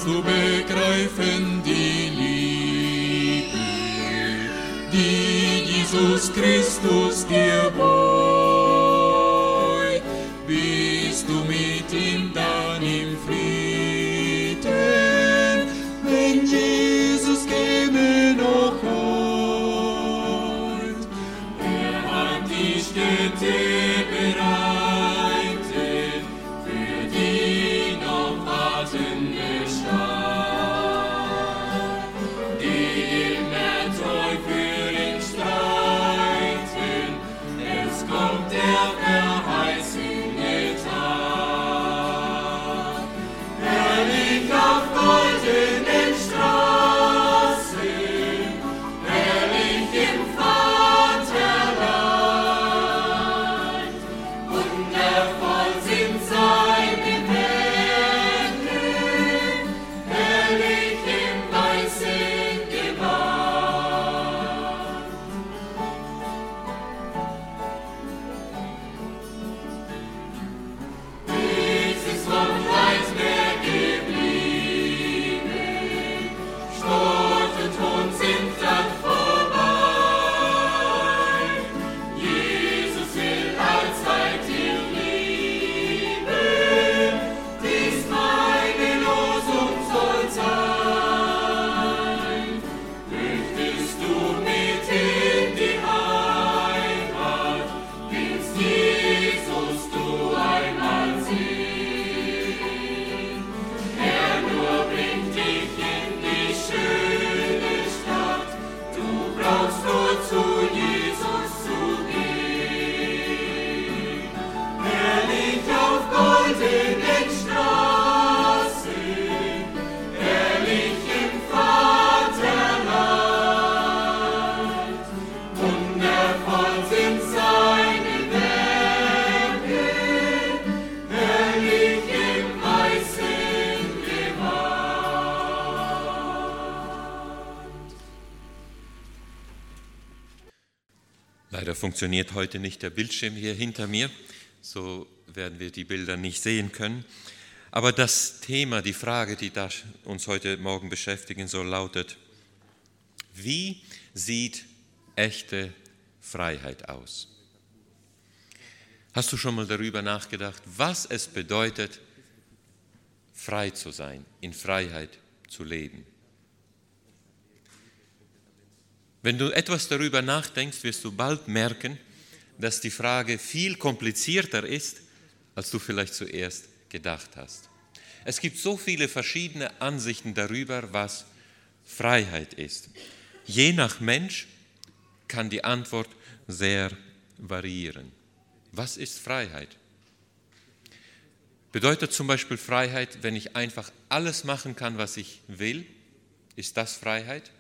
kannst du begreifen die Liebe, die Jesus Christus dir beugt, bist du mit ihm dann im Frieden, wenn Jesus käme noch heut. Er hat die Städte bereitet für die noch wartende Stadt, die immer treu für ihn streiten. Es kommt der verheißene Tag. Herrlich auf goldenen Straßen, herrlich im Vaterland. Wundervoll sind seine Werke, herrlich im weißen Gewand. Nichts ist vom Leid mehr geblieben, Spott und Hohn sind dann vorbei. Jesus will allzeit dir lieben, dies meine Losung soll sein. Möchtest du mit in die Heimat, willst Jesus du einmal sehen. Er nur bringt dich in die schöne Stadt, du brauchst nur zu Jesus zu gehen. Herrlich auf goldenen Straßen, herrlich im Vaterland. Wundervoll sind seine Werke, herrlich im weißen Gewand. Leider funktioniert heute nicht der Bildschirm hier hinter mir, so werden wir die Bilder nicht sehen können. Aber das Thema, die Frage, die uns heute Morgen beschäftigen soll, lautet: Wie sieht echte Freiheit aus? Hast du schon mal darüber nachgedacht, was es bedeutet, frei zu sein, in Freiheit zu leben? Wenn du etwas darüber nachdenkst, wirst du bald merken, dass die Frage viel komplizierter ist, als du vielleicht zuerst gedacht hast. Es gibt so viele verschiedene Ansichten darüber, was Freiheit ist. Je nach Mensch kann die Antwort sehr variieren. Was ist Freiheit? Bedeutet zum Beispiel Freiheit, wenn ich einfach alles machen kann, was ich will? Ist das Freiheit?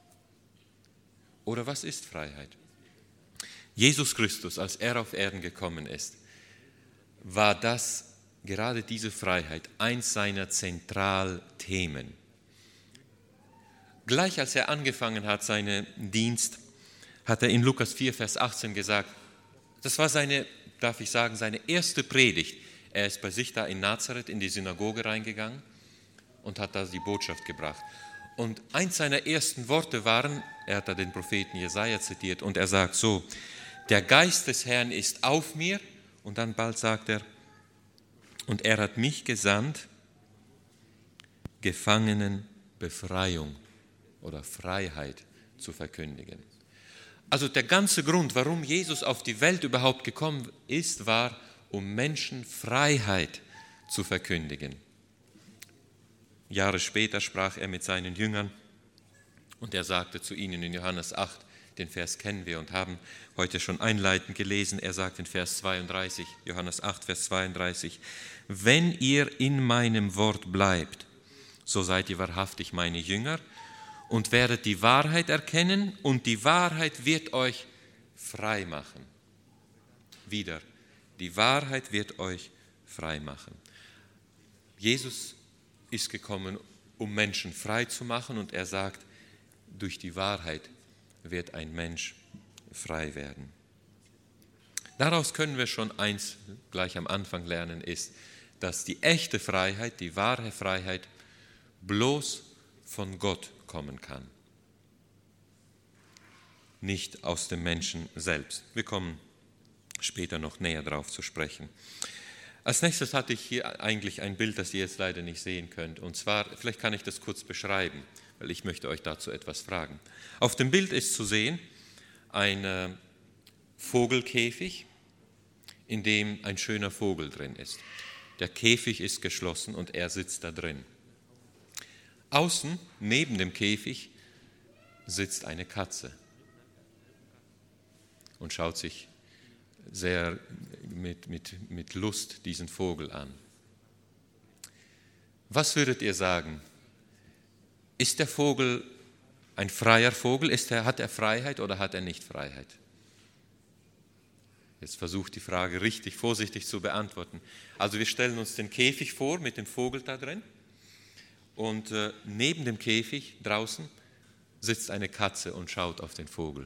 Oder was ist Freiheit? Jesus Christus, als er auf Erden gekommen ist, war das, gerade diese Freiheit, eins seiner Zentralthemen. Gleich als er angefangen hat, seinen Dienst, hat er in Lukas 4, Vers 18 gesagt, das war seine erste Predigt. Er ist bei sich da in Nazareth in die Synagoge reingegangen und hat da die Botschaft gebracht. Und eins seiner ersten Worte waren, er hat da den Propheten Jesaja zitiert, und er sagt so: Der Geist des Herrn ist auf mir, und dann bald sagt er, und er hat mich gesandt, Gefangenen Befreiung oder Freiheit zu verkündigen. Also der ganze Grund, warum Jesus auf die Welt überhaupt gekommen ist, war, um Menschen Freiheit zu verkündigen. Jahre später sprach er mit seinen Jüngern und er sagte zu ihnen in Johannes 8, den Vers kennen wir und haben heute schon einleitend gelesen, er sagt in Vers 32, Johannes 8, Vers 32, wenn ihr in meinem Wort bleibt, so seid ihr wahrhaftig meine Jünger und werdet die Wahrheit erkennen und die Wahrheit wird euch frei machen. Wieder, die Wahrheit wird euch frei machen. Jesus ist gekommen, um Menschen frei zu machen und er sagt, durch die Wahrheit wird ein Mensch frei werden. Daraus können wir schon eins gleich am Anfang lernen, ist, dass die echte Freiheit, die wahre Freiheit bloß von Gott kommen kann, nicht aus dem Menschen selbst. Wir kommen später noch näher darauf zu sprechen. Als nächstes hatte ich hier eigentlich ein Bild, das ihr jetzt leider nicht sehen könnt. Und zwar, vielleicht kann ich das kurz beschreiben, weil ich möchte euch dazu etwas fragen. Auf dem Bild ist zu sehen ein Vogelkäfig, in dem ein schöner Vogel drin ist. Der Käfig ist geschlossen und er sitzt da drin. Außen, neben dem Käfig, sitzt eine Katze und schaut sich sehr mit Lust diesen Vogel an. Was würdet ihr sagen? Ist der Vogel ein freier Vogel? Hat er Freiheit oder hat er nicht Freiheit? Jetzt versucht die Frage richtig vorsichtig zu beantworten. Also wir stellen uns den Käfig vor mit dem Vogel da drin und neben dem Käfig draußen sitzt eine Katze und schaut auf den Vogel.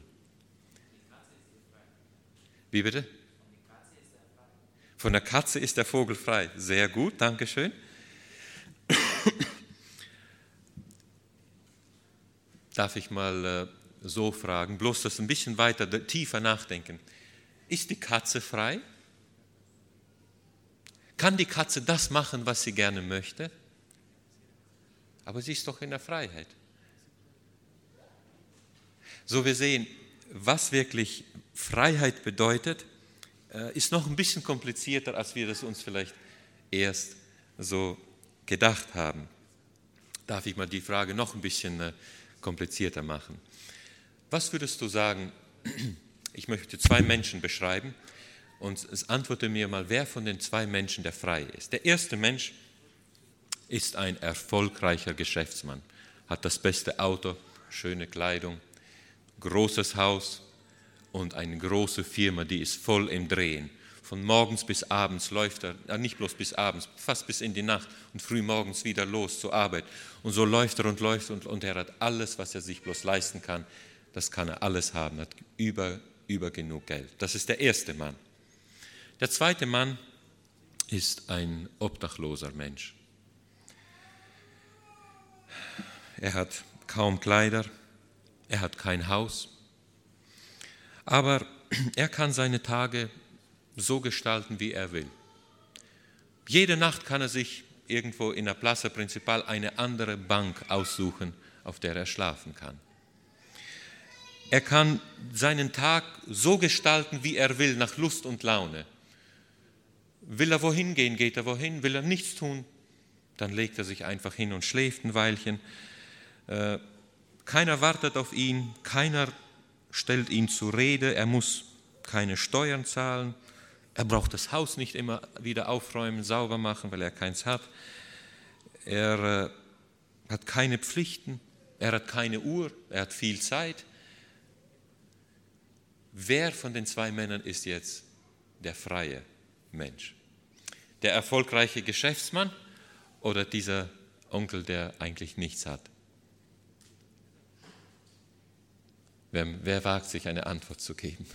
Wie bitte? Von der Katze ist der Vogel frei. Sehr gut, danke schön. Darf ich mal so fragen, bloß das ein bisschen weiter, tiefer nachdenken. Ist die Katze frei? Kann die Katze das machen, was sie gerne möchte? Aber sie ist doch in der Freiheit. So, wir sehen, was wirklich Freiheit bedeutet, ist noch ein bisschen komplizierter, als wir das uns vielleicht erst so gedacht haben. Darf ich mal die Frage noch ein bisschen komplizierter machen? Was würdest du sagen, ich möchte 2 Menschen beschreiben und antworte mir mal, wer von den 2 Menschen der frei ist. Der erste Mensch ist ein erfolgreicher Geschäftsmann, hat das beste Auto, schöne Kleidung, großes Haus und eine große Firma, die ist voll im Drehen. Von morgens bis abends läuft er, nicht bloß bis abends, fast bis in die Nacht und früh morgens wieder los zur Arbeit. Und so läuft er und er hat alles, was er sich bloß leisten kann. Das kann er alles haben, hat über genug Geld. Das ist der erste Mann. Der zweite Mann ist ein obdachloser Mensch. Er hat kaum Kleider, er hat kein Haus, aber er kann seine Tage so gestalten, wie er will. Jede Nacht kann er sich irgendwo in der Plaza Principal eine andere Bank aussuchen, auf der er schlafen kann. Er kann seinen Tag so gestalten, wie er will, nach Lust und Laune. Will er wohin gehen, geht er wohin. Will er nichts tun, dann legt er sich einfach hin und schläft ein Weilchen. Keiner wartet auf ihn, keiner stellt ihn zur Rede, er muss keine Steuern zahlen, er braucht das Haus nicht immer wieder aufräumen, sauber machen, weil er keins hat. Er hat keine Pflichten, er hat keine Uhr, er hat viel Zeit. Wer von den 2 Männern ist jetzt der freie Mensch? Der erfolgreiche Geschäftsmann oder dieser Onkel, der eigentlich nichts hat? Wer wagt sich eine Antwort zu geben?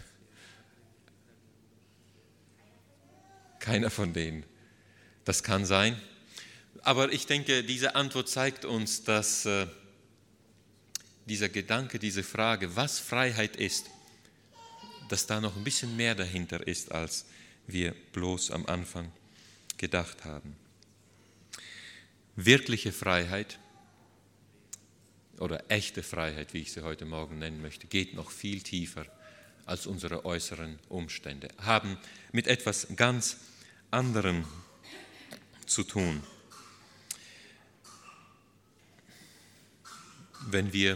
Keiner von denen. Das kann sein. Aber ich denke, diese Antwort zeigt uns, dass dieser Gedanke, diese Frage, was Freiheit ist, dass da noch ein bisschen mehr dahinter ist, als wir bloß am Anfang gedacht haben. Wirkliche Freiheit oder echte Freiheit, wie ich sie heute Morgen nennen möchte, geht noch viel tiefer als unsere äußeren Umstände, haben mit etwas ganz anderem zu tun. Wenn wir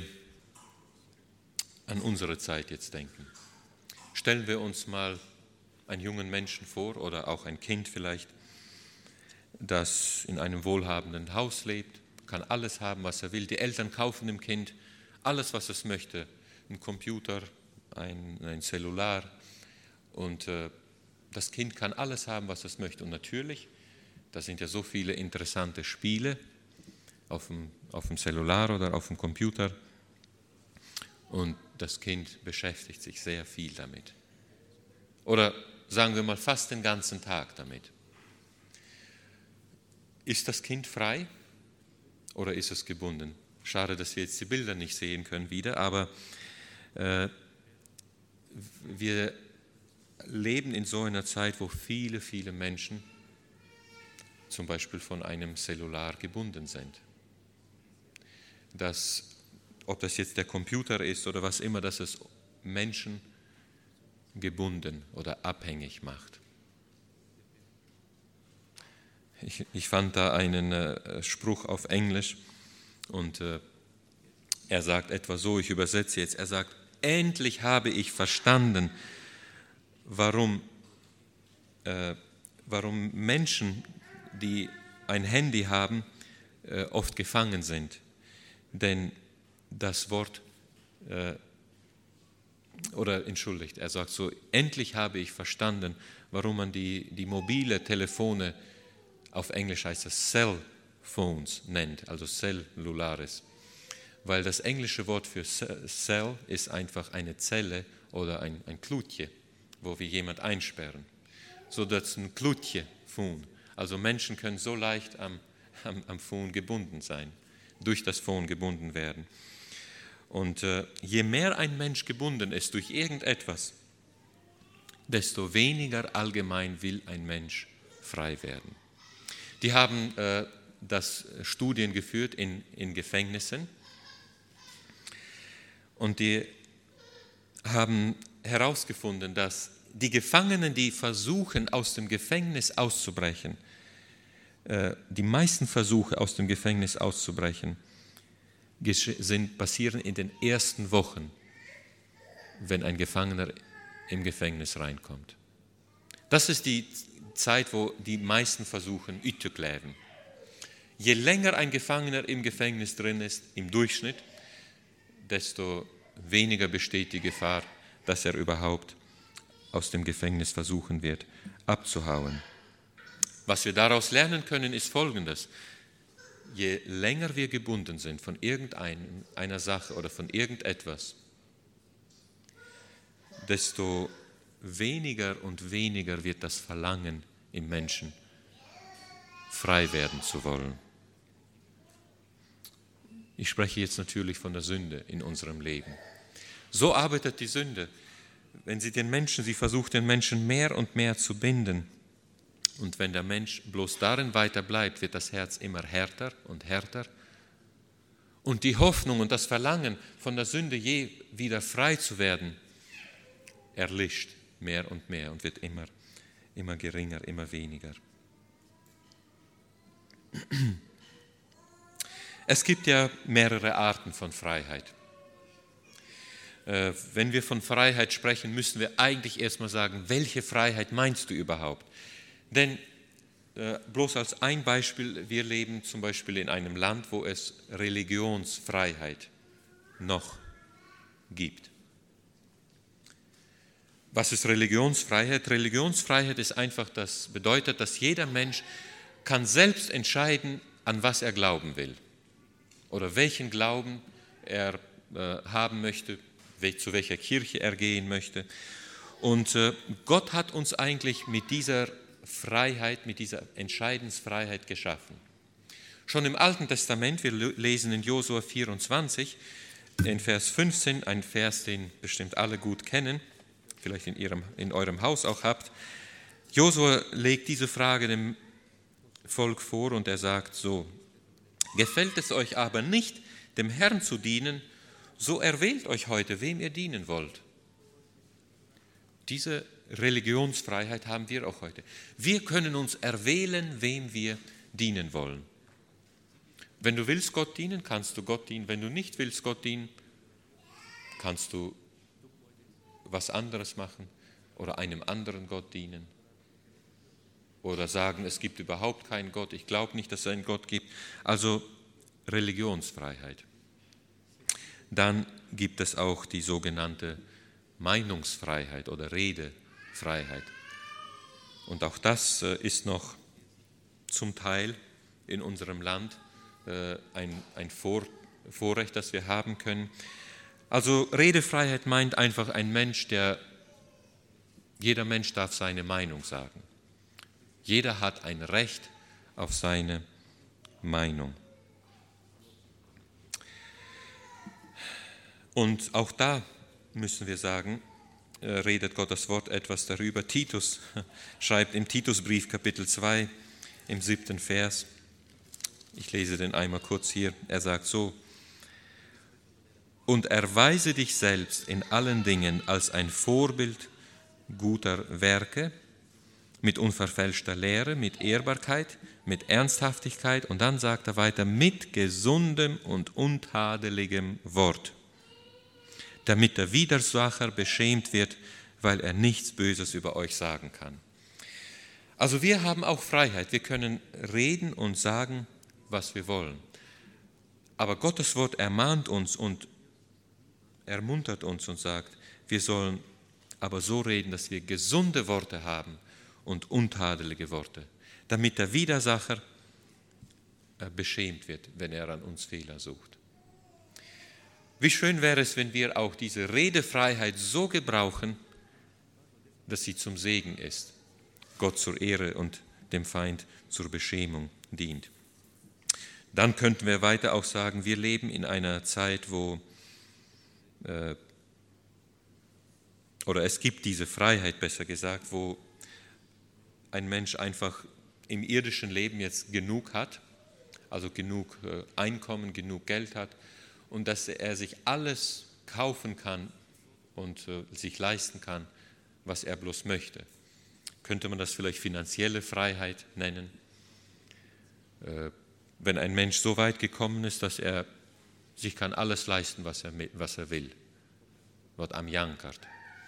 an unsere Zeit jetzt denken, stellen wir uns mal einen jungen Menschen vor oder auch ein Kind vielleicht, das in einem wohlhabenden Haus lebt, kann alles haben, was er will. Die Eltern kaufen dem Kind alles, was es möchte. Ein Computer, ein Cellular. Und das Kind kann alles haben, was es möchte. Und natürlich, da sind ja so viele interessante Spiele auf dem Cellular oder auf dem Computer. Und das Kind beschäftigt sich sehr viel damit. Oder sagen wir mal fast den ganzen Tag damit. Ist das Kind frei oder ist es gebunden? Schade, dass wir jetzt die Bilder nicht sehen können wieder, aber wir leben in so einer Zeit, wo viele, viele Menschen zum Beispiel von einem Cellular gebunden sind. Ob das jetzt der Computer ist oder was immer, dass es Menschen gebunden oder abhängig macht. Ich fand da einen Spruch auf Englisch und er sagt etwa so, ich übersetze jetzt, er sagt, endlich habe ich verstanden, warum Menschen, die ein Handy haben, oft gefangen sind. Denn das Wort, er sagt so, endlich habe ich verstanden, warum man die mobile Telefone, auf Englisch heißt das Cell Phones nennt, also Cellulares. Weil das englische Wort für Cell ist einfach eine Zelle oder ein Klutje, wo wir jemand einsperren. So dass ein Klutje, Phone. Also Menschen können so leicht am Phone gebunden sein, durch das Phone gebunden werden. Und je mehr ein Mensch gebunden ist durch irgendetwas, desto weniger allgemein will ein Mensch frei werden. Die haben das Studien geführt in Gefängnissen und die haben herausgefunden, dass die Gefangenen, die versuchen, aus dem Gefängnis auszubrechen, die meisten Versuche, aus dem Gefängnis auszubrechen, passieren in den ersten Wochen, wenn ein Gefangener im Gefängnis reinkommt. Das ist die Zeit, wo die meisten versuchen, überzubleiben. Je länger ein Gefangener im Gefängnis drin ist, im Durchschnitt, desto weniger besteht die Gefahr, dass er überhaupt aus dem Gefängnis versuchen wird, abzuhauen. Was wir daraus lernen können, ist Folgendes. Je länger wir gebunden sind von irgendeiner Sache oder von irgendetwas, desto weniger und weniger wird das Verlangen im Menschen, frei werden zu wollen. Ich spreche jetzt natürlich von der Sünde in unserem Leben. So arbeitet die Sünde. Wenn sie versucht, den Menschen mehr und mehr zu binden. Und wenn der Mensch bloß darin weiter bleibt, wird das Herz immer härter und härter. Und die Hoffnung und das Verlangen, von der Sünde je wieder frei zu werden, erlischt mehr und mehr und wird immer geringer, immer weniger. Es gibt ja mehrere Arten von Freiheit. Wenn wir von Freiheit sprechen, müssen wir eigentlich erstmal sagen, welche Freiheit meinst du überhaupt? Denn bloß als ein Beispiel, wir leben zum Beispiel in einem Land, wo es Religionsfreiheit noch gibt. Was ist Religionsfreiheit? Religionsfreiheit ist einfach, das bedeutet, dass jeder Mensch kann selbst entscheiden, an was er glauben will oder welchen Glauben er haben möchte, zu welcher Kirche er gehen möchte. Und Gott hat uns eigentlich mit dieser Freiheit, mit dieser Entscheidensfreiheit geschaffen. Schon im Alten Testament, wir lesen in Josua 24, in Vers 15, ein Vers, den bestimmt alle gut kennen, vielleicht in eurem Haus auch habt. Josua legt diese Frage dem Volk vor und er sagt so: Gefällt es euch aber nicht, dem Herrn zu dienen, so erwählt euch heute, wem ihr dienen wollt. Diese Religionsfreiheit haben wir auch heute. Wir können uns erwählen, wem wir dienen wollen. Wenn du willst Gott dienen, kannst du Gott dienen. Wenn du nicht willst Gott dienen, kannst du was anderes machen oder einem anderen Gott dienen. Oder sagen, es gibt überhaupt keinen Gott, ich glaube nicht, dass es einen Gott gibt. Also Religionsfreiheit. Dann gibt es auch die sogenannte Meinungsfreiheit oder Redefreiheit. Und auch das ist noch zum Teil in unserem Land ein Vorrecht, das wir haben können. Also Redefreiheit meint einfach jeder Mensch darf seine Meinung sagen. Jeder hat ein Recht auf seine Meinung. Und auch da müssen wir sagen, redet Gottes Wort etwas darüber. Titus schreibt im Titusbrief Kapitel 2 im 7. Vers, ich lese den einmal kurz hier, er sagt so: Und erweise dich selbst in allen Dingen als ein Vorbild guter Werke, mit unverfälschter Lehre, mit Ehrbarkeit, mit Ernsthaftigkeit, und dann sagt er weiter, mit gesundem und untadeligem Wort, damit der Widersacher beschämt wird, weil er nichts Böses über euch sagen kann. Also wir haben auch Freiheit, wir können reden und sagen, was wir wollen. Aber Gottes Wort ermahnt uns und ermuntert uns und sagt, wir sollen aber so reden, dass wir gesunde Worte haben und untadelige Worte, damit der Widersacher beschämt wird, wenn er an uns Fehler sucht. Wie schön wäre es, wenn wir auch diese Redefreiheit so gebrauchen, dass sie zum Segen ist, Gott zur Ehre und dem Feind zur Beschämung dient. Dann könnten wir weiter auch sagen, wir leben in einer Zeit, oder es gibt diese Freiheit, besser gesagt, wo ein Mensch einfach im irdischen Leben jetzt genug hat, also genug Einkommen, genug Geld hat, und dass er sich alles kaufen kann und sich leisten kann, was er bloß möchte. Könnte man das vielleicht finanzielle Freiheit nennen? Wenn ein Mensch so weit gekommen ist, dass er sich kann alles leisten, was er will, wird am Jankert.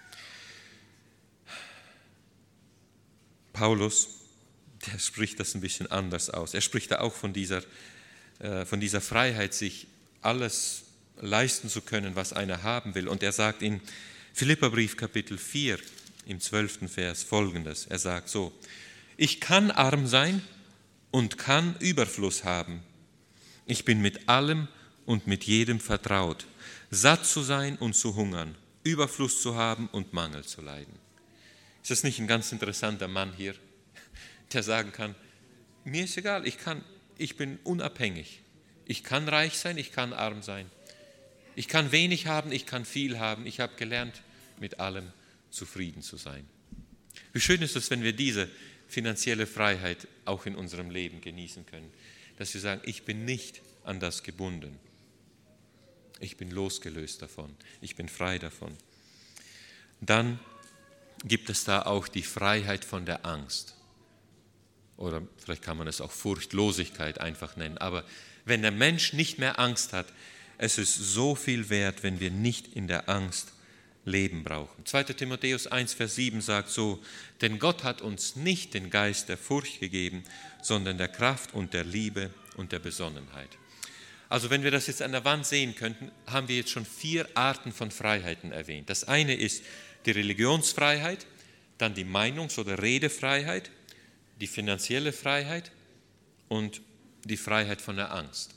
Paulus, der spricht das ein bisschen anders aus. Er spricht da auch von dieser Freiheit, sich alles leisten zu können, was einer haben will. Und er sagt in Philipperbrief Kapitel 4 im 12. Vers Folgendes. Er sagt so: Ich kann arm sein und kann Überfluss haben. Ich bin mit allem und mit jedem vertraut, satt zu sein und zu hungern, Überfluss zu haben und Mangel zu leiden. Ist das nicht ein ganz interessanter Mann hier, der sagen kann, mir ist egal, ich bin unabhängig. Ich kann reich sein, ich kann arm sein. Ich kann wenig haben, ich kann viel haben. Ich habe gelernt, mit allem zufrieden zu sein. Wie schön ist es, wenn wir diese finanzielle Freiheit auch in unserem Leben genießen können, dass wir sagen, ich bin nicht an das gebunden. Ich bin losgelöst davon, ich bin frei davon. Dann gibt es da auch die Freiheit von der Angst. Oder vielleicht kann man es auch Furchtlosigkeit einfach nennen. Aber wenn der Mensch nicht mehr Angst hat, es ist so viel wert, wenn wir nicht in der Angst leben brauchen. 2. Timotheus 1, Vers 7 sagt so: Denn Gott hat uns nicht den Geist der Furcht gegeben, sondern der Kraft und der Liebe und der Besonnenheit. Also wenn wir das jetzt an der Wand sehen könnten, haben wir jetzt schon 4 Arten von Freiheiten erwähnt. Das eine ist die Religionsfreiheit, dann die Meinungs- oder Redefreiheit, die finanzielle Freiheit und die Freiheit von der Angst.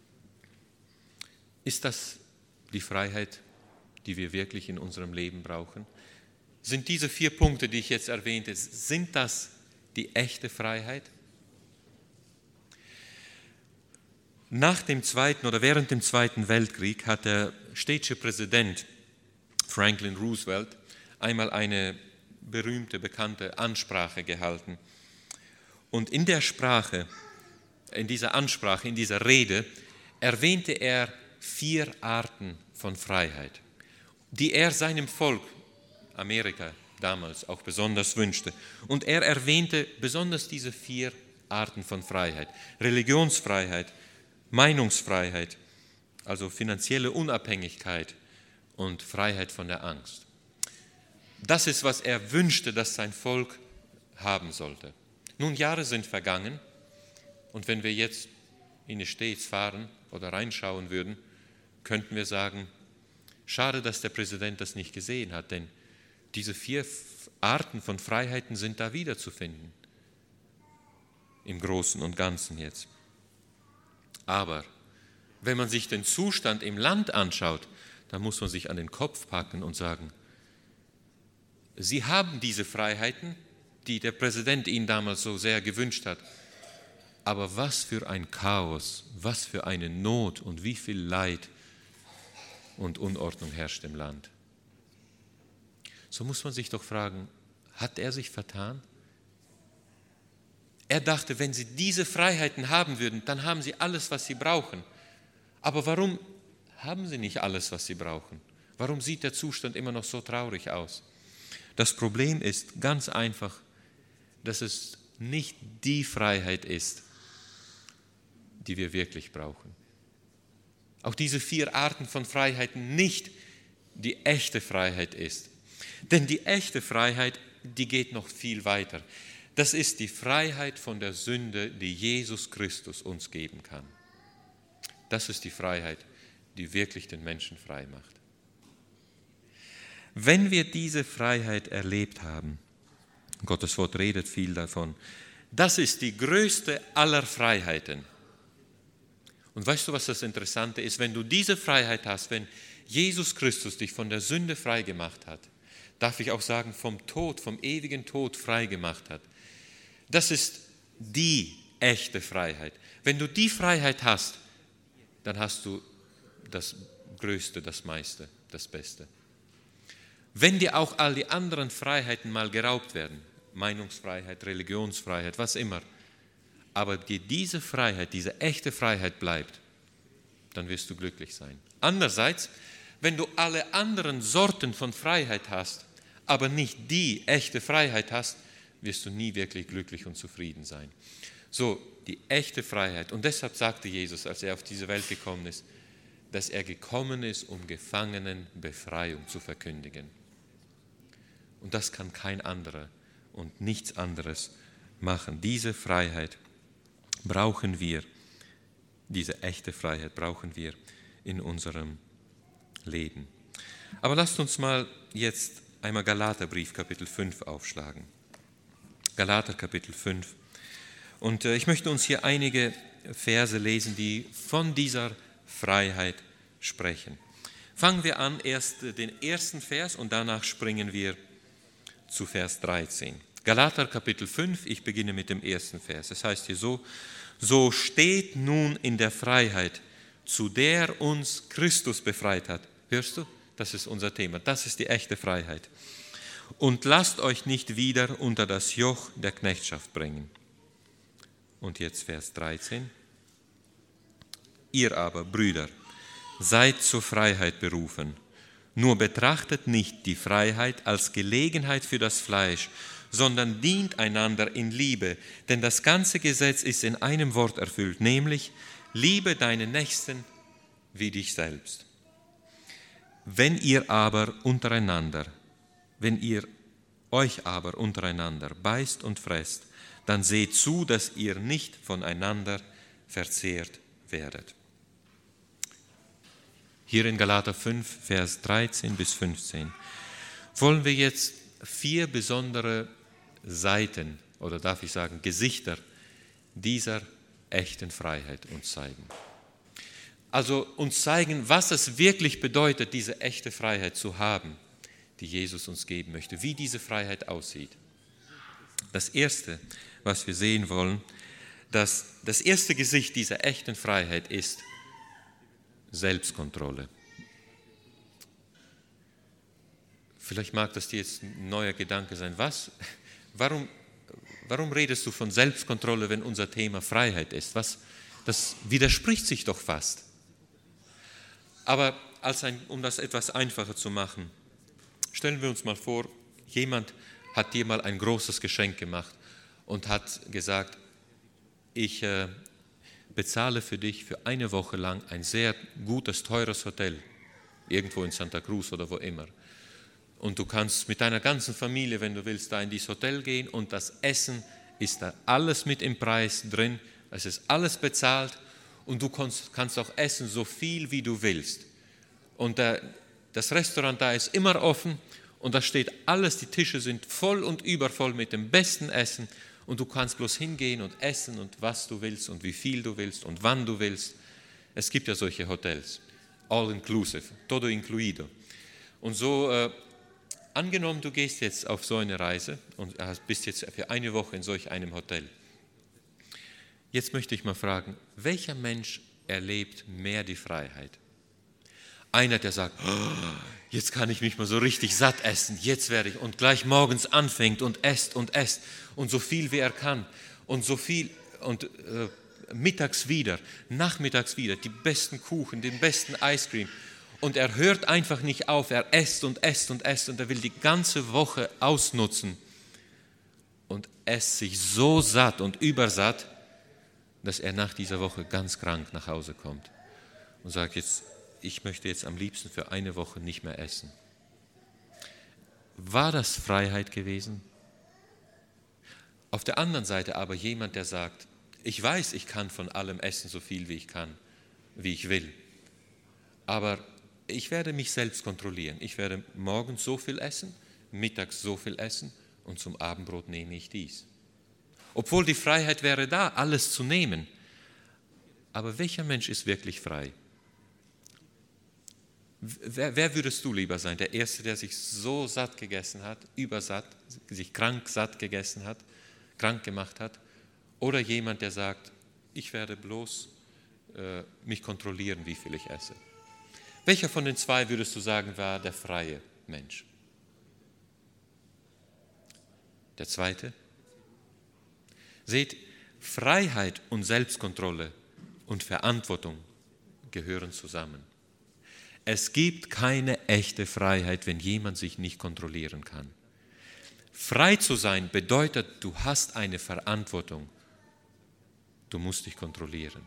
Ist das die Freiheit, die wir wirklich in unserem Leben brauchen? Sind diese 4 Punkte, die ich jetzt erwähnte, sind das die echte Freiheit? Nach dem Zweiten oder während dem Zweiten Weltkrieg hat der städtische Präsident Franklin Roosevelt einmal eine berühmte, bekannte Ansprache gehalten. Und in der Sprache, in dieser Ansprache, in dieser Rede, erwähnte er 4 Arten von Freiheit, die er seinem Volk, Amerika damals, auch besonders wünschte. Und er erwähnte besonders diese 4 Arten von Freiheit: Religionsfreiheit, Meinungsfreiheit, also finanzielle Unabhängigkeit und Freiheit von der Angst. Das ist, was er wünschte, dass sein Volk haben sollte. Nun, Jahre sind vergangen, und wenn wir jetzt in die States fahren oder reinschauen würden, könnten wir sagen, schade, dass der Präsident das nicht gesehen hat, denn diese 4 Arten von Freiheiten sind da wiederzufinden, im Großen und Ganzen jetzt. Aber wenn man sich den Zustand im Land anschaut, dann muss man sich an den Kopf packen und sagen, Sie haben diese Freiheiten, die der Präsident Ihnen damals so sehr gewünscht hat, aber was für ein Chaos, was für eine Not und wie viel Leid und Unordnung herrscht im Land. So muss man sich doch fragen, hat er sich vertan? Er dachte, wenn sie diese Freiheiten haben würden, dann haben sie alles, was sie brauchen. Aber warum haben sie nicht alles, was sie brauchen? Warum sieht der Zustand immer noch so traurig aus? Das Problem ist ganz einfach, dass es nicht die Freiheit ist, die wir wirklich brauchen. Auch diese 4 Arten von Freiheiten nicht die echte Freiheit ist. Denn die echte Freiheit, die geht noch viel weiter. Das ist die Freiheit von der Sünde, die Jesus Christus uns geben kann. Das ist die Freiheit, die wirklich den Menschen frei macht. Wenn wir diese Freiheit erlebt haben, Gottes Wort redet viel davon, das ist die größte aller Freiheiten. Und weißt du, was das Interessante ist? Wenn du diese Freiheit hast, wenn Jesus Christus dich von der Sünde frei gemacht hat, darf ich auch sagen, vom Tod, vom ewigen Tod frei gemacht hat, das ist die echte Freiheit. Wenn du die Freiheit hast, dann hast du das Größte, das meiste, das Beste. Wenn dir auch all die anderen Freiheiten mal geraubt werden, Meinungsfreiheit, Religionsfreiheit, was immer, aber dir diese Freiheit, diese echte Freiheit bleibt, dann wirst du glücklich sein. Andererseits, wenn du alle anderen Sorten von Freiheit hast, aber nicht die echte Freiheit hast, wirst du nie wirklich glücklich und zufrieden sein. So, die echte Freiheit. Und deshalb sagte Jesus, als er auf diese Welt gekommen ist, dass er gekommen ist, um Gefangenen Befreiung zu verkündigen. Und das kann kein anderer und nichts anderes machen. Diese Freiheit brauchen wir, diese echte Freiheit brauchen wir in unserem Leben. Aber lasst uns mal jetzt einmal Galaterbrief Kapitel 5 aufschlagen. Galater Kapitel 5. Und ich möchte uns hier einige Verse lesen, die von dieser Freiheit sprechen. Fangen wir an, erst den ersten Vers und danach springen wir zu Vers 13. Galater Kapitel 5, ich beginne mit dem ersten Vers. Es heißt hier so: So steht nun in der Freiheit, zu der uns Christus befreit hat. Hörst du? Das ist unser Thema. Das ist die echte Freiheit. Und lasst euch nicht wieder unter das Joch der Knechtschaft bringen. Und jetzt Vers 13. Ihr aber, Brüder, seid zur Freiheit berufen. Nur betrachtet nicht die Freiheit als Gelegenheit für das Fleisch, sondern dient einander in Liebe. Denn das ganze Gesetz ist in einem Wort erfüllt, nämlich: Liebe deinen Nächsten wie dich selbst. Wenn ihr euch aber untereinander beißt und fresst, dann seht zu, dass ihr nicht voneinander verzehrt werdet. Hier in Galater 5, Vers 13 bis 15 wollen wir jetzt 4 besondere Seiten, oder darf ich sagen Gesichter, dieser echten Freiheit uns zeigen. Also uns zeigen, was es wirklich bedeutet, diese echte Freiheit zu haben, die Jesus uns geben möchte, wie diese Freiheit aussieht. Das Erste, was wir sehen wollen, das erste Gesicht dieser echten Freiheit ist Selbstkontrolle. Vielleicht mag das dir jetzt ein neuer Gedanke sein. Warum redest du von Selbstkontrolle, wenn unser Thema Freiheit ist? Das widerspricht sich doch fast. Aber um das etwas einfacher zu machen, stellen wir uns mal vor, jemand hat dir mal ein großes Geschenk gemacht und hat gesagt: Ich bezahle für dich für eine Woche lang ein sehr gutes, teures Hotel, irgendwo in Santa Cruz oder wo immer. Und du kannst mit deiner ganzen Familie, wenn du willst, da in dieses Hotel gehen und das Essen ist da alles mit im Preis drin, es ist alles bezahlt und du kannst auch essen, so viel wie du willst. Und das Restaurant da ist immer offen und da steht alles, die Tische sind voll und übervoll mit dem besten Essen und du kannst bloß hingehen und essen und was du willst und wie viel du willst und wann du willst. Es gibt ja solche Hotels, all inclusive, todo incluido. Und so, angenommen, du gehst jetzt auf so eine Reise und bist jetzt für eine Woche in solch einem Hotel. Jetzt möchte ich mal fragen, welcher Mensch erlebt mehr die Freiheit? Einer, der sagt, oh, jetzt kann ich mich mal so richtig satt essen, jetzt werde ich, und gleich morgens anfängt und esst und so viel wie er kann und so viel und mittags wieder, nachmittags wieder, die besten Kuchen, den besten Ice Cream. Und er hört einfach nicht auf, er esst und er will die ganze Woche ausnutzen und esst sich so satt und übersatt, dass er nach dieser Woche ganz krank nach Hause kommt und sagt, ich möchte jetzt am liebsten für eine Woche nicht mehr essen. War das Freiheit gewesen? Auf der anderen Seite aber jemand, der sagt, ich weiß, ich kann von allem essen, so viel wie ich kann, wie ich will, aber ich werde mich selbst kontrollieren. Ich werde morgens so viel essen, mittags so viel essen und zum Abendbrot nehme ich dies. Obwohl die Freiheit wäre da, alles zu nehmen. Aber welcher Mensch ist wirklich frei? Wer würdest du lieber sein? Der Erste, der sich so satt gegessen hat, übersatt, sich krank satt gegessen hat, krank gemacht hat? Oder jemand, der sagt, ich werde bloß mich kontrollieren, wie viel ich esse? Welcher von den zwei würdest du sagen, war der freie Mensch? Der zweite? Seht, Freiheit und Selbstkontrolle und Verantwortung gehören zusammen. Es gibt keine echte Freiheit, wenn jemand sich nicht kontrollieren kann. Frei zu sein bedeutet, du hast eine Verantwortung. Du musst dich kontrollieren.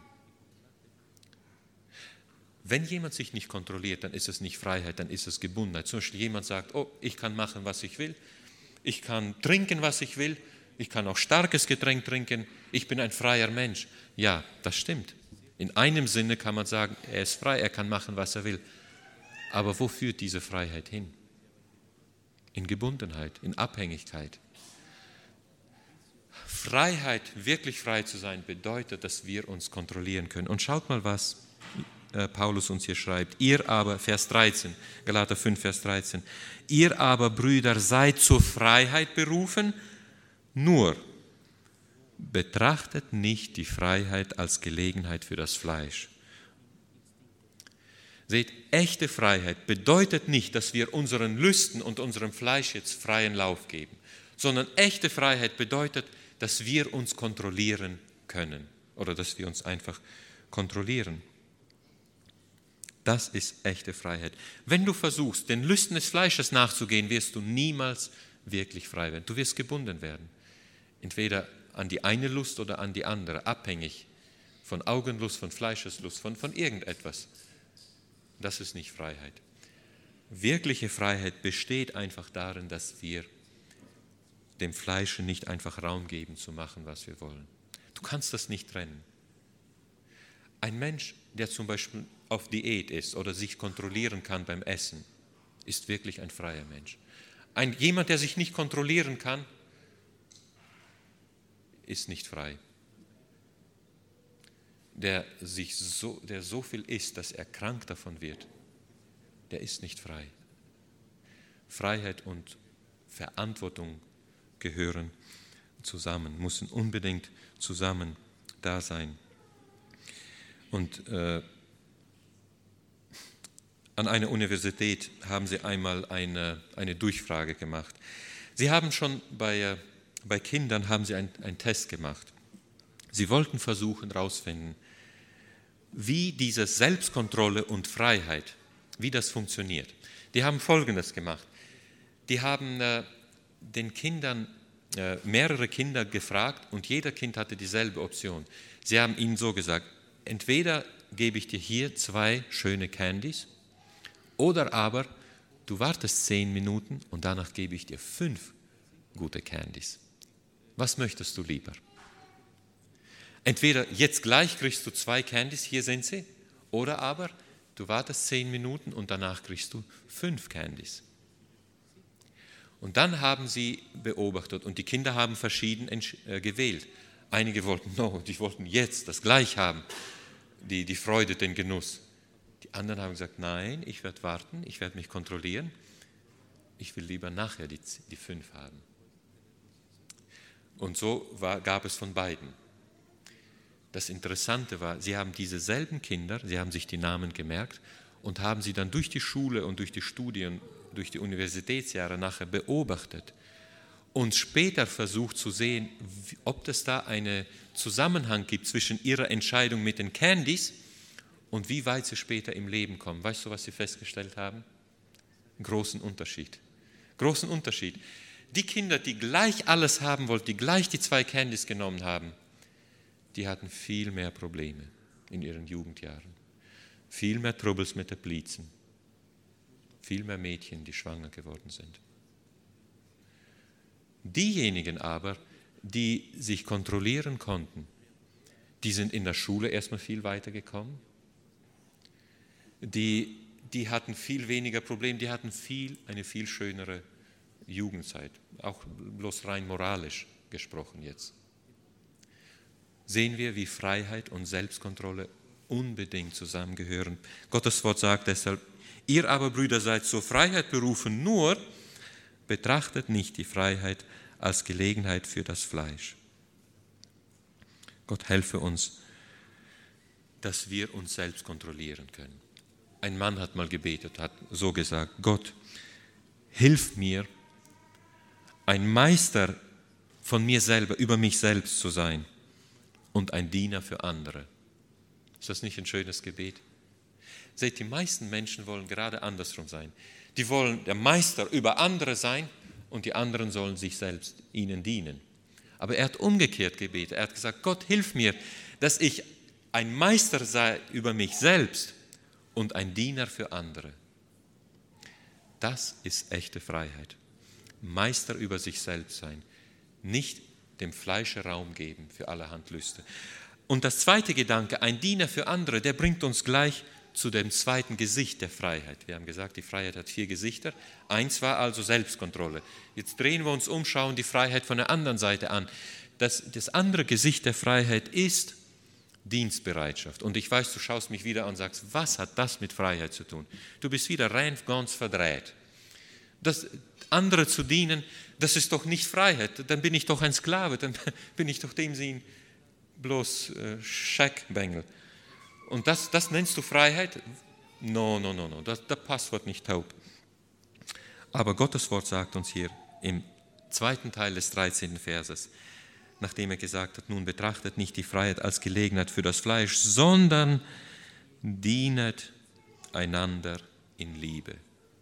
Wenn jemand sich nicht kontrolliert, dann ist es nicht Freiheit, dann ist es Gebundenheit. Zum Beispiel jemand sagt, oh, ich kann machen, was ich will, ich kann trinken, was ich will, ich kann auch starkes Getränk trinken, ich bin ein freier Mensch. Ja, das stimmt. In einem Sinne kann man sagen, er ist frei, er kann machen, was er will. Aber wo führt diese Freiheit hin? In Gebundenheit, in Abhängigkeit. Freiheit, wirklich frei zu sein, bedeutet, dass wir uns kontrollieren können. Und schaut mal, was Paulus uns hier schreibt. Ihr aber, Vers 13, Galater 5, Vers 13, ihr aber, Brüder, seid zur Freiheit berufen, nur betrachtet nicht die Freiheit als Gelegenheit für das Fleisch. Seht, echte Freiheit bedeutet nicht, dass wir unseren Lüsten und unserem Fleisch jetzt freien Lauf geben, sondern echte Freiheit bedeutet, dass wir uns kontrollieren können oder dass wir uns einfach kontrollieren. Das ist echte Freiheit. Wenn du versuchst, den Lüsten des Fleisches nachzugehen, wirst du niemals wirklich frei werden. Du wirst gebunden werden. Entweder an die eine Lust oder an die andere, abhängig von Augenlust, von Fleischeslust, von irgendetwas. Das ist nicht Freiheit. Wirkliche Freiheit besteht einfach darin, dass wir dem Fleisch nicht einfach Raum geben, zu machen, was wir wollen. Du kannst das nicht trennen. Ein Mensch, der zum Beispiel auf Diät ist oder sich kontrollieren kann beim Essen, ist wirklich ein freier Mensch. Jemand, der sich nicht kontrollieren kann, ist nicht frei. Der so viel isst, dass er krank davon wird, der ist nicht frei. Freiheit und Verantwortung gehören zusammen, müssen unbedingt zusammen da sein. Und an einer Universität haben sie einmal eine Durchfrage gemacht. Sie haben schon bei Kindern haben sie einen Test gemacht. Sie wollten versuchen herauszufinden, wie diese Selbstkontrolle und Freiheit, wie das funktioniert. Die haben Folgendes gemacht. Die haben den Kindern, mehrere Kinder gefragt und jeder Kind hatte dieselbe Option. Sie haben ihnen so gesagt, entweder gebe ich dir hier 2 schöne Candies oder aber du wartest 10 Minuten und danach gebe ich dir 5 gute Candies. Was möchtest du lieber? Entweder jetzt gleich kriegst du 2 Candies, hier sind sie, oder aber du wartest 10 Minuten und danach kriegst du 5 Candies. Und dann haben sie beobachtet und die Kinder haben verschieden gewählt. Einige die wollten jetzt das gleich haben, die Freude, den Genuss. Die anderen haben gesagt, nein, ich werde warten, ich werde mich kontrollieren, ich will lieber nachher die 5 haben. Und so gab es von beiden. Das Interessante war, sie haben dieselben Kinder, sie haben sich die Namen gemerkt und haben sie dann durch die Schule und durch die Studien, durch die Universitätsjahre nachher beobachtet und später versucht zu sehen, ob es da einen Zusammenhang gibt zwischen ihrer Entscheidung mit den Candies und wie weit sie später im Leben kommen. Weißt du, was sie festgestellt haben? Einen großen Unterschied. Großen Unterschied. Die Kinder, die gleich alles haben wollten, die gleich die 2 Candies genommen haben, die hatten viel mehr Probleme in ihren Jugendjahren. Viel mehr Troubles mit den Blitzen. Viel mehr Mädchen, die schwanger geworden sind. Diejenigen aber, die sich kontrollieren konnten, die sind in der Schule erstmal viel weiter gekommen. Die hatten viel weniger Probleme, die hatten eine viel schönere Jugendzeit, auch bloß rein moralisch gesprochen jetzt. Sehen wir, wie Freiheit und Selbstkontrolle unbedingt zusammengehören. Gottes Wort sagt deshalb, ihr aber, Brüder, seid zur Freiheit berufen, nur betrachtet nicht die Freiheit als Gelegenheit für das Fleisch. Gott helfe uns, dass wir uns selbst kontrollieren können. Ein Mann hat mal gebetet, hat so gesagt, Gott, hilf mir, ein Meister von mir selber, über mich selbst zu sein und ein Diener für andere. Ist das nicht ein schönes Gebet? Seht, die meisten Menschen wollen gerade andersrum sein. Die wollen der Meister über andere sein und die anderen sollen sich selbst ihnen dienen. Aber er hat umgekehrt gebetet. Er hat gesagt, Gott, hilf mir, dass ich ein Meister sei über mich selbst und ein Diener für andere. Das ist echte Freiheit. Meister über sich selbst sein. Nicht dem Fleische Raum geben für allerhand Lüste. Und das zweite Gedanke, ein Diener für andere, der bringt uns gleich zu dem zweiten Gesicht der Freiheit. Wir haben gesagt, die Freiheit hat 4 Gesichter. Eins war also Selbstkontrolle. Jetzt drehen wir uns um, schauen die Freiheit von der anderen Seite an. Das andere Gesicht der Freiheit ist Dienstbereitschaft. Und ich weiß, du schaust mich wieder an und sagst, was hat das mit Freiheit zu tun? Du bist wieder rein ganz verdreht. Das andere zu dienen, das ist doch nicht Freiheit. Dann bin ich doch ein Sklave, dann bin ich doch dem Sinn bloß Scheckbengel. Und das nennst du Freiheit? No, das Passwort nicht taub. Aber Gottes Wort sagt uns hier im 2. Teil des 13. Verses, nachdem er gesagt hat, nun betrachtet nicht die Freiheit als Gelegenheit für das Fleisch, sondern dienet einander in Liebe.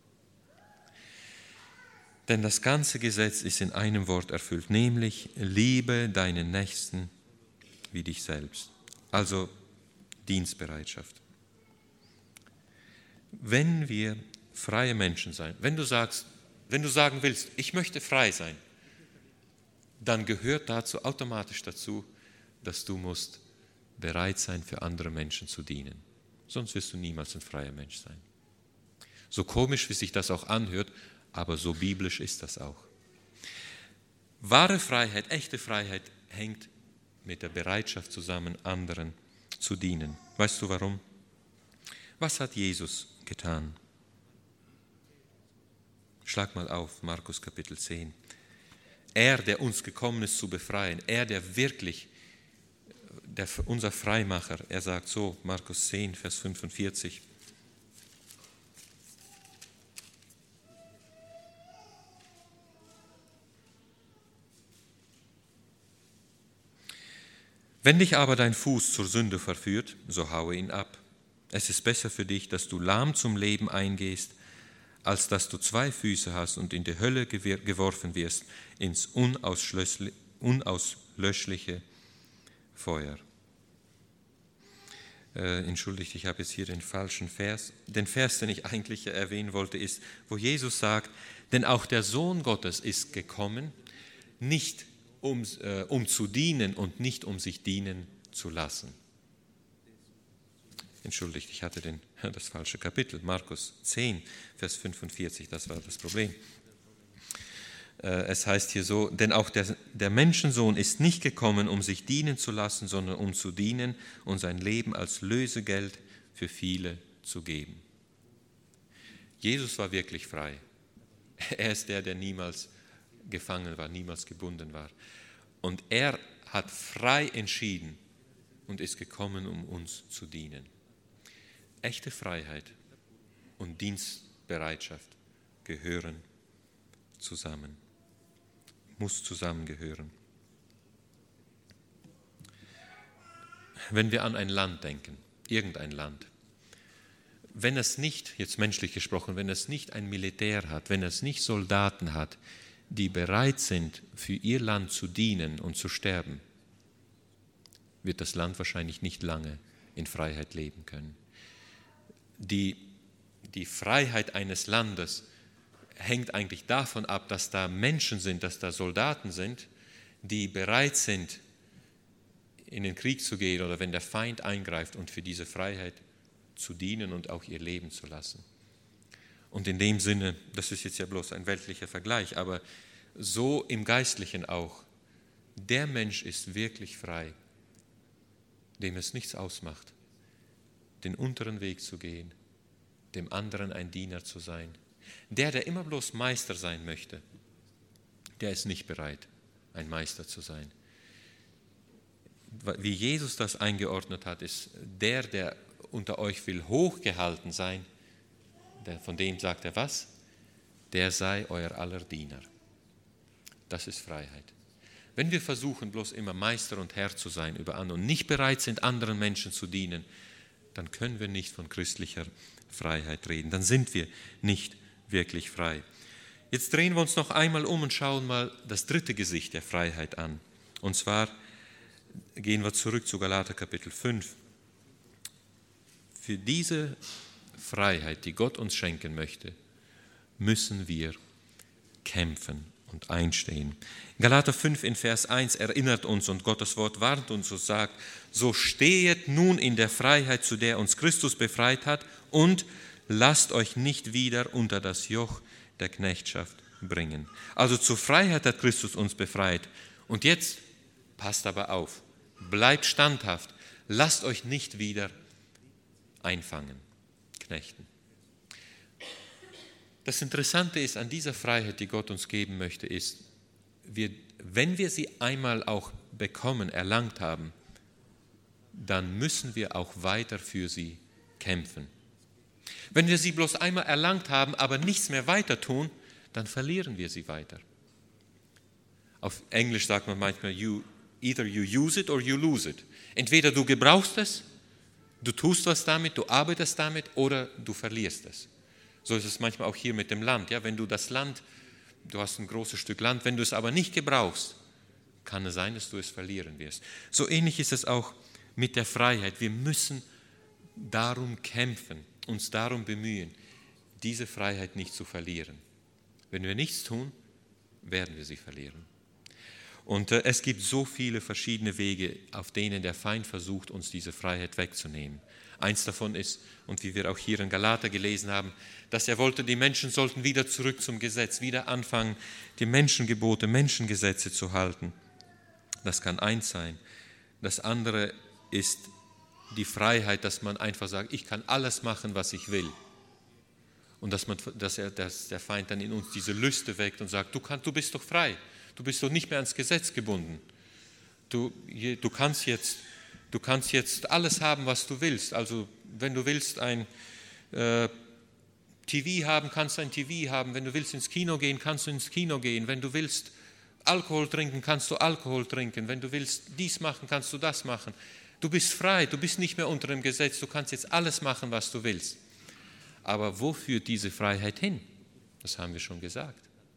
Denn das ganze Gesetz ist in einem Wort erfüllt, nämlich liebe deinen Nächsten wie dich selbst. Also Dienstbereitschaft. Wenn wir freie Menschen sein, wenn du sagen willst, ich möchte frei sein, dann gehört dazu automatisch dazu, dass du musst bereit sein, für andere Menschen zu dienen. Sonst wirst du niemals ein freier Mensch sein. So komisch, wie sich das auch anhört, aber so biblisch ist das auch. Wahre Freiheit, echte Freiheit hängt mit der Bereitschaft zusammen, anderen zu dienen. Weißt du warum? Was hat Jesus getan? Schlag mal auf, Markus Kapitel 10. Er, der uns gekommen ist zu befreien, er, der wirklich, unser Freimacher, er sagt so, Markus 10, Vers 45. Wenn dich aber dein Fuß zur Sünde verführt, so haue ihn ab. Es ist besser für dich, dass du lahm zum Leben eingehst, als dass du 2 Füße hast und in die Hölle geworfen wirst, ins unauslöschliche Feuer. Entschuldigt, ich habe jetzt hier den falschen Vers. Den Vers, den ich eigentlich erwähnen wollte, ist, wo Jesus sagt, denn auch der Sohn Gottes ist gekommen, nicht um zu dienen und nicht um sich dienen zu lassen. Entschuldigt, ich hatte das falsche Kapitel. Markus 10, Vers 45, das war das Problem. Es heißt hier so, denn auch der Menschensohn ist nicht gekommen, um sich dienen zu lassen, sondern um zu dienen und sein Leben als Lösegeld für viele zu geben. Jesus war wirklich frei. Er ist der niemals gefangen war, niemals gebunden war. Und er hat frei entschieden und ist gekommen, um uns zu dienen. Echte Freiheit und Dienstbereitschaft gehören zusammen. Muss zusammengehören. Wenn wir an ein Land denken, irgendein Land, wenn es nicht, jetzt menschlich gesprochen, wenn es nicht ein Militär hat, wenn es nicht Soldaten hat, die bereit sind, für ihr Land zu dienen und zu sterben, wird das Land wahrscheinlich nicht lange in Freiheit leben können. Die Freiheit eines Landes hängt eigentlich davon ab, dass da Menschen sind, dass da Soldaten sind, die bereit sind, in den Krieg zu gehen oder wenn der Feind eingreift und für diese Freiheit zu dienen und auch ihr Leben zu lassen. Und in dem Sinne, das ist jetzt ja bloß ein weltlicher Vergleich, aber so im Geistlichen auch, der Mensch ist wirklich frei, dem es nichts ausmacht, den unteren Weg zu gehen, dem anderen ein Diener zu sein. Der immer bloß Meister sein möchte, der ist nicht bereit, ein Meister zu sein. Wie Jesus das eingeordnet hat, ist der unter euch will hochgehalten sein, von dem sagt er was? Der sei euer aller Diener. Das ist Freiheit. Wenn wir versuchen, bloß immer Meister und Herr zu sein über andere und nicht bereit sind, anderen Menschen zu dienen, dann können wir nicht von christlicher Freiheit reden. Dann sind wir nicht wirklich frei. Jetzt drehen wir uns noch einmal um und schauen mal das dritte Gesicht der Freiheit an. Und zwar gehen wir zurück zu Galater Kapitel 5. Für diese Freiheit, die Gott uns schenken möchte, müssen wir kämpfen und einstehen. Galater 5 in Vers 1 erinnert uns und Gottes Wort warnt uns und sagt, so stehet nun in der Freiheit, zu der uns Christus befreit hat, und lasst euch nicht wieder unter das Joch der Knechtschaft bringen. Also zur Freiheit hat Christus uns befreit. Und jetzt passt aber auf, bleibt standhaft, lasst euch nicht wieder einfangen, knechten. Das Interessante ist an dieser Freiheit, die Gott uns geben möchte, ist, wenn wir sie einmal auch bekommen, erlangt haben, dann müssen wir auch weiter für sie kämpfen. Wenn wir sie bloß einmal erlangt haben, aber nichts mehr weiter tun, dann verlieren wir sie weiter. Auf Englisch sagt man manchmal, either you use it or you lose it. Entweder du gebrauchst es, du tust was damit, du arbeitest damit, oder du verlierst es. So ist es manchmal auch hier mit dem Land. Ja, wenn du das Land, du hast ein großes Stück Land, wenn du es aber nicht gebrauchst, kann es sein, dass du es verlieren wirst. So ähnlich ist es auch mit der Freiheit. Wir müssen darum kämpfen, uns darum bemühen, diese Freiheit nicht zu verlieren. Wenn wir nichts tun, werden wir sie verlieren. Und es gibt so viele verschiedene Wege, auf denen der Feind versucht, uns diese Freiheit wegzunehmen. Eins davon ist, und wie wir auch hier in Galater gelesen haben, dass er wollte, die Menschen sollten wieder zurück zum Gesetz, wieder anfangen, die Menschengebote, Menschengesetze zu halten. Das kann eins sein. Das andere ist die Freiheit, dass man einfach sagt, ich kann alles machen, was ich will. Und dass der Feind dann in uns diese Lüste weckt und sagt, du bist doch frei, du bist doch nicht mehr ans Gesetz gebunden. Du kannst jetzt alles haben, was du willst. Also wenn du willst ein TV haben, kannst du ein TV haben. Wenn du willst ins Kino gehen, kannst du ins Kino gehen. Wenn du willst Alkohol trinken, kannst du Alkohol trinken. Wenn du willst dies machen, kannst du das machen. Du bist frei, du bist nicht mehr unter dem Gesetz. Du kannst jetzt alles machen, was du willst. Aber wo führt diese Freiheit hin? Das haben wir schon gesagt.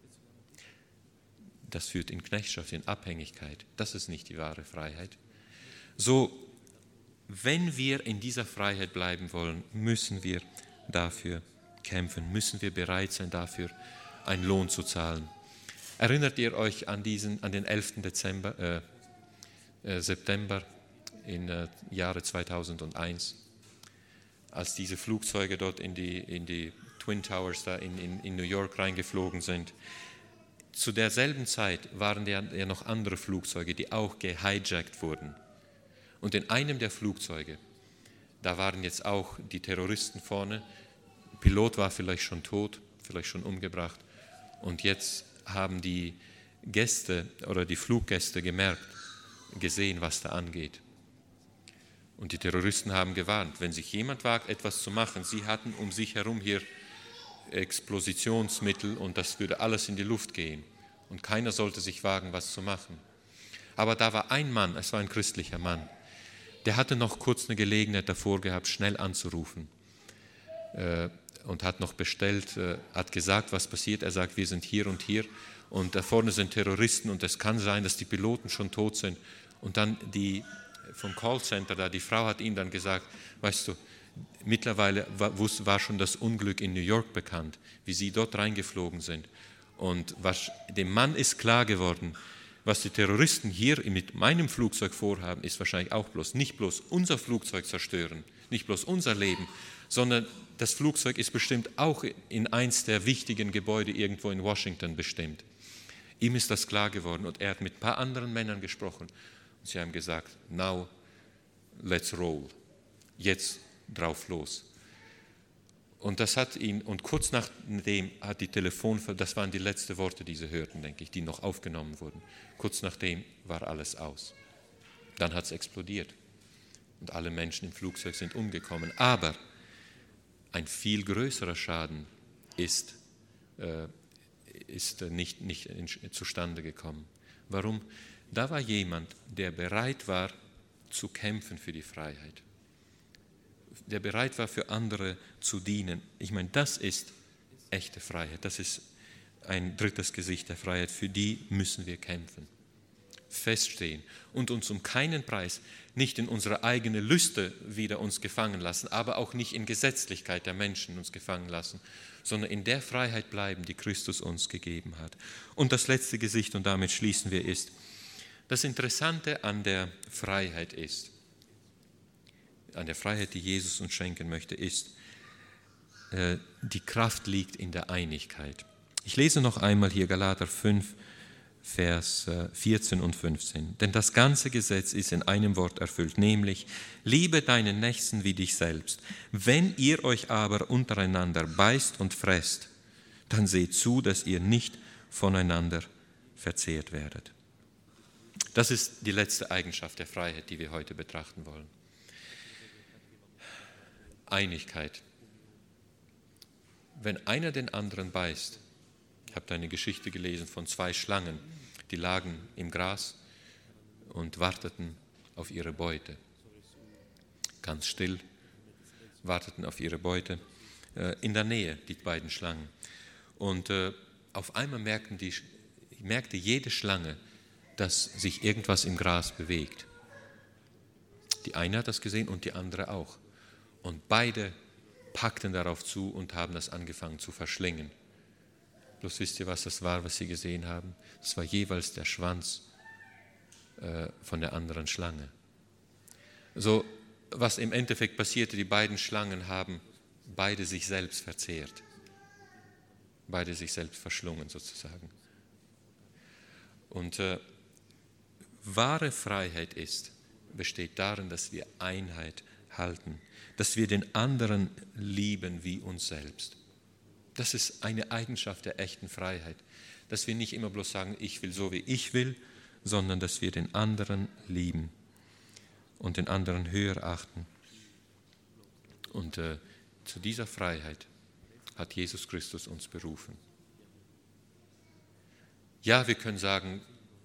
Das führt in Knechtschaft, in Abhängigkeit. Das ist nicht die wahre Freiheit. So, wenn wir in dieser Freiheit bleiben wollen, müssen wir dafür kämpfen, müssen wir bereit sein, dafür einen Lohn zu zahlen. Erinnert ihr euch an den 11. September im Jahre 2001, als diese Flugzeuge dort in die Twin Towers da in New York reingeflogen sind? Zu derselben Zeit waren ja noch andere Flugzeuge, die auch gehijackt wurden. Und in einem der Flugzeuge, da waren jetzt auch die Terroristen vorne. Der Pilot war vielleicht schon tot, vielleicht schon umgebracht. Und jetzt haben die Gäste oder die Fluggäste gesehen, was da angeht. Und die Terroristen haben gewarnt, wenn sich jemand wagt, etwas zu machen, sie hatten um sich herum hier Explosionsmittel und das würde alles in die Luft gehen. Und keiner sollte sich wagen, was zu machen. Aber da war ein Mann, es war ein christlicher Mann, der hatte noch kurz eine Gelegenheit davor gehabt, schnell anzurufen und hat noch bestellt, hat gesagt, was passiert. Er sagt, wir sind hier und da vorne sind Terroristen und es kann sein, dass die Piloten schon tot sind. Und dann die vom Callcenter da, die Frau hat ihm dann gesagt, weißt du, mittlerweile war schon das Unglück in New York bekannt, wie sie dort reingeflogen sind. Und dem Mann ist klar geworden, was die Terroristen hier mit meinem Flugzeug vorhaben, ist wahrscheinlich auch nicht bloß unser Flugzeug zerstören, nicht bloß unser Leben, sondern das Flugzeug ist bestimmt auch in eins der wichtigen Gebäude irgendwo in Washington bestimmt. Ihm ist das klar geworden und er hat mit ein paar anderen Männern gesprochen. Und sie haben gesagt, now let's roll, jetzt drauf los. Und das hat ihn, und kurz nachdem hat die das waren die letzten Worte, die sie hörten, denke ich, die noch aufgenommen wurden. Kurz nachdem war alles aus. Dann hat es explodiert und alle Menschen im Flugzeug sind umgekommen. Aber ein viel größerer Schaden ist nicht zustande gekommen. Warum? Da war jemand, der bereit war zu kämpfen für die Freiheit, der bereit war für andere zu dienen. Ich meine, das ist echte Freiheit, das ist ein drittes Gesicht der Freiheit, für die müssen wir kämpfen, feststehen und uns um keinen Preis nicht in unsere eigene Lüste wieder uns gefangen lassen, aber auch nicht in Gesetzlichkeit der Menschen uns gefangen lassen, sondern in der Freiheit bleiben, die Christus uns gegeben hat. Und das letzte Gesicht, und damit schließen wir, ist, das Interessante an der Freiheit ist, an der Freiheit, die Jesus uns schenken möchte, ist, die Kraft liegt in der Einigkeit. Ich lese noch einmal hier Galater 5, Vers 14 und 15. Denn das ganze Gesetz ist in einem Wort erfüllt, nämlich, liebe deinen Nächsten wie dich selbst. Wenn ihr euch aber untereinander beißt und fresst, dann seht zu, dass ihr nicht voneinander verzehrt werdet. Das ist die letzte Eigenschaft der Freiheit, die wir heute betrachten wollen. Einigkeit. Wenn einer den anderen beißt, ich habe da eine Geschichte gelesen von 2 Schlangen, die lagen im Gras und warteten auf ihre Beute. Ganz still, warteten auf ihre Beute, in der Nähe, die beiden Schlangen. Und auf einmal merkte jede Schlange, dass sich irgendwas im Gras bewegt. Die eine hat das gesehen und die andere auch. Und beide packten darauf zu und haben das angefangen zu verschlingen. Bloß wisst ihr, was das war, was sie gesehen haben? Das war jeweils der Schwanz von der anderen Schlange. So, was im Endeffekt passierte, die beiden Schlangen haben beide sich selbst verzehrt. Beide sich selbst verschlungen sozusagen. Und wahre Freiheit besteht darin, dass wir Einheit halten, dass wir den anderen lieben wie uns selbst. Das ist eine Eigenschaft der echten Freiheit, dass wir nicht immer bloß sagen, ich will so, wie ich will, sondern dass wir den anderen lieben und den anderen höher achten. Und zu dieser Freiheit hat Jesus Christus uns berufen. Ja, wir können sagen,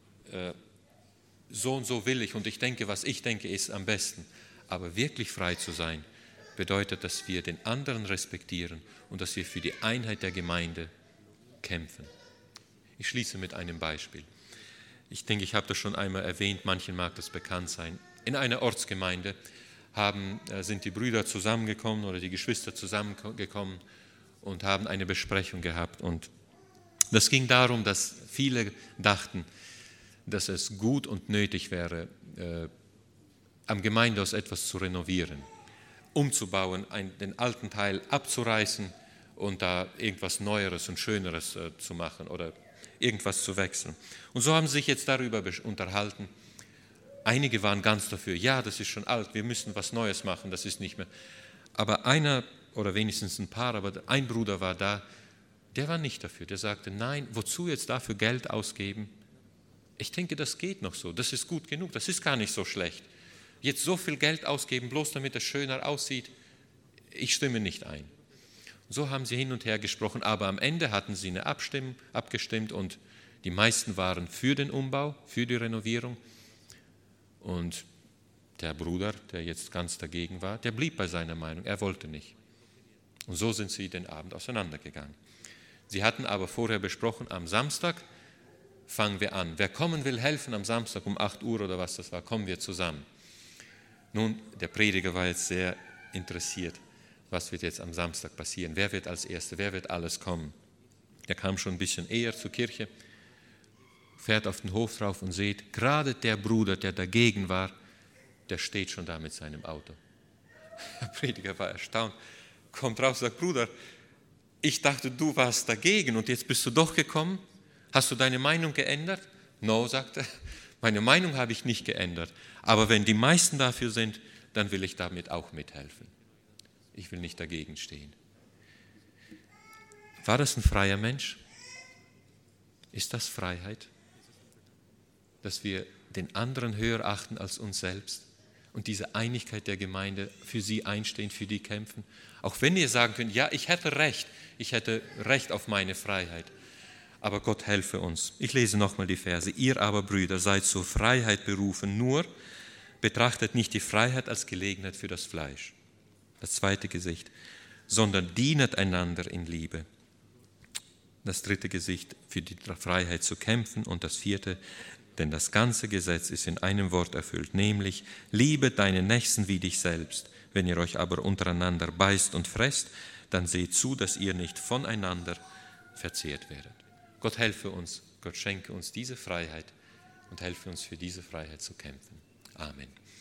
so und so will ich und ich denke, was ich denke, ist am besten. Aber wirklich frei zu sein, bedeutet, dass wir den anderen respektieren und dass wir für die Einheit der Gemeinde kämpfen. Ich schließe mit einem Beispiel. Ich denke, ich habe das schon einmal erwähnt, manchen mag das bekannt sein. In einer Ortsgemeinde sind die Brüder zusammengekommen oder die Geschwister zusammengekommen und haben eine Besprechung gehabt. Und das ging darum, dass viele dachten, dass es gut und nötig wäre, am Gemeindehaus etwas zu renovieren, umzubauen, den alten Teil abzureißen und da irgendwas Neueres und Schöneres zu machen oder irgendwas zu wechseln. Und so haben sie sich jetzt darüber unterhalten. Einige waren ganz dafür, ja, das ist schon alt, wir müssen was Neues machen, das ist nicht mehr. Aber einer, oder wenigstens ein paar, aber ein Bruder war da, der war nicht dafür. Der sagte, nein, wozu jetzt dafür Geld ausgeben? Ich denke, das geht noch so, das ist gut genug, das ist gar nicht so schlecht. jetzt so viel Geld ausgeben, bloß damit es schöner aussieht. Ich stimme nicht ein. So haben sie hin und her gesprochen, aber am Ende hatten sie abgestimmt und die meisten waren für den Umbau, für die Renovierung. Und der Bruder, der jetzt ganz dagegen war, der blieb bei seiner Meinung, er wollte nicht. Und so sind sie den Abend auseinandergegangen. Sie hatten aber vorher besprochen, am Samstag fangen wir an. Wer kommen will helfen am Samstag um 8 Uhr oder was das war, kommen wir zusammen. Nun, der Prediger war jetzt sehr interessiert, was wird jetzt am Samstag passieren, wer wird als Erster, wer wird alles kommen. Der kam schon ein bisschen eher zur Kirche, fährt auf den Hof drauf und sieht, gerade der Bruder, der dagegen war, der steht schon da mit seinem Auto. Der Prediger war erstaunt, kommt raus und sagt, Bruder, ich dachte, du warst dagegen und jetzt bist du doch gekommen. Hast du deine Meinung geändert? No, sagt er, meine Meinung habe ich nicht geändert. Aber wenn die meisten dafür sind, dann will ich damit auch mithelfen. Ich will nicht dagegen stehen. War das ein freier Mensch? Ist das Freiheit? Dass wir den anderen höher achten als uns selbst und diese Einigkeit der Gemeinde für sie einstehen, für die kämpfen. Auch wenn ihr sagen könnt, ja, ich hätte Recht auf meine Freiheit. Aber Gott helfe uns. Ich lese nochmal die Verse. Ihr aber, Brüder, seid zur Freiheit berufen, nur betrachtet nicht die Freiheit als Gelegenheit für das Fleisch, das zweite Gesicht, sondern dienet einander in Liebe. Das dritte Gesicht, für die Freiheit zu kämpfen. Und das vierte, denn das ganze Gesetz ist in einem Wort erfüllt, nämlich, liebe deinen Nächsten wie dich selbst. Wenn ihr euch aber untereinander beißt und fresst, dann seht zu, dass ihr nicht voneinander verzehrt werdet. Gott helfe uns, Gott schenke uns diese Freiheit und helfe uns für diese Freiheit zu kämpfen. Amen.